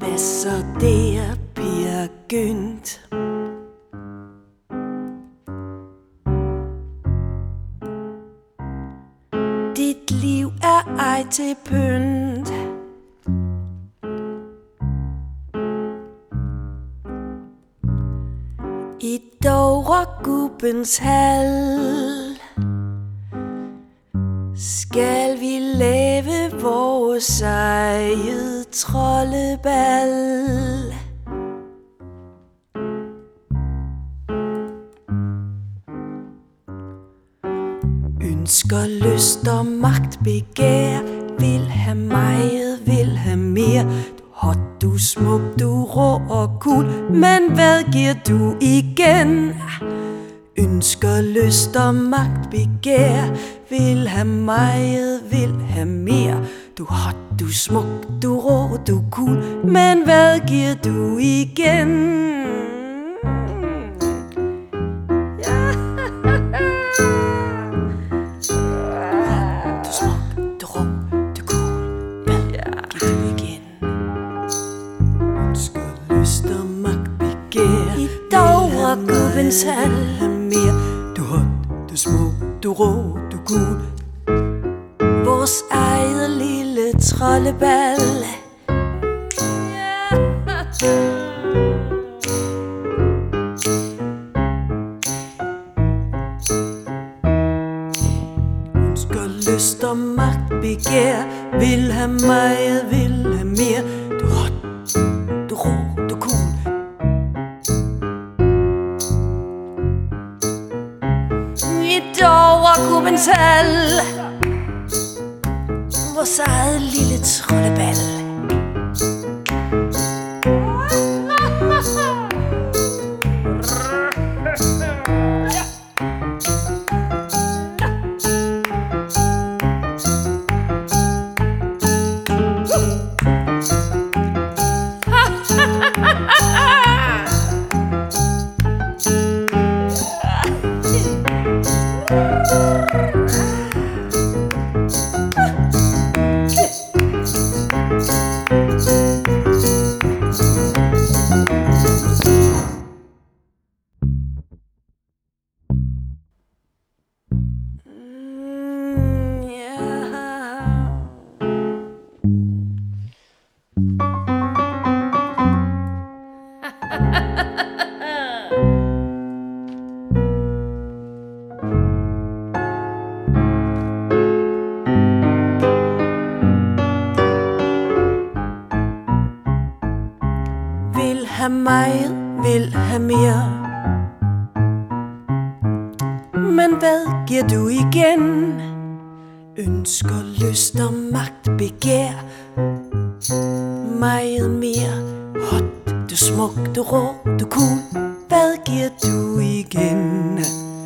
Hvad så der, Peer Gynt? Dit liv er ej til pynt. I Dovregubbens hal skal vi lave vores eget troldebal. Ønsker, lyst og magt, begær, vil have meget, vil have mere. Du hot, du smuk, du rå og cool, men hvad giver du igen? Ønsker, lyst og magt, begær, vil have meget, vil have mere. Du hot, du smuk, du rå, du cool, men hvad giver du igen? Du smuk, du rå, du cool, hvad giver du igen? Ønsker, lyst og magt, begær, i Dovregubbens hal. Du hot, du smuk, du rå, du cool. Vores eget lille troldebal. Ønsker, lyst og magt, begær, vil have meget, vil have mere. Du hot, du rå, du cool. I Dovregubbens hal, vores eget lille troldebal. Vil have meget, vil have mere, men hvad giver du igen? Ønsker, lyst og magt, begær, meget mere. Hot, du smuk, du rå, du cool, hvad giver du igen?